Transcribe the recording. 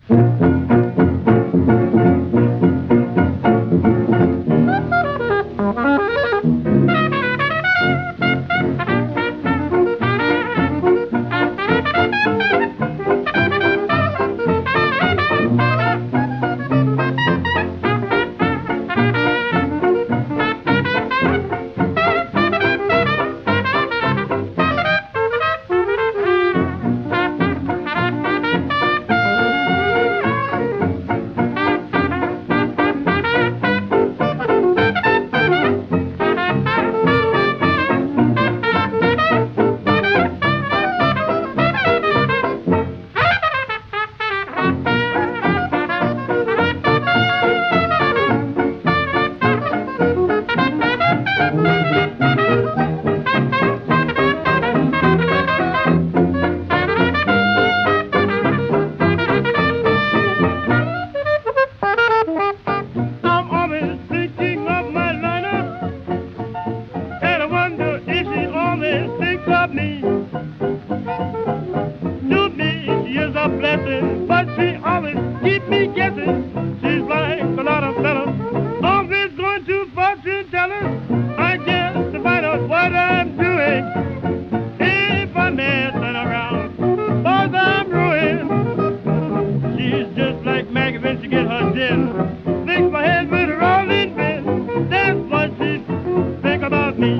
I'm always thinking of my Lana, and I wonder if she always thinks of me. To me, she is a blessing, but she always keeps me guessing. She's like a lot of fellas, always going to fortune tellers. I guess to find out what I'm doing. If I mess around, cause I'm ruined. She's just like Maggie when she get her gin. Makes my head with a rolling pin. That's what she think about me.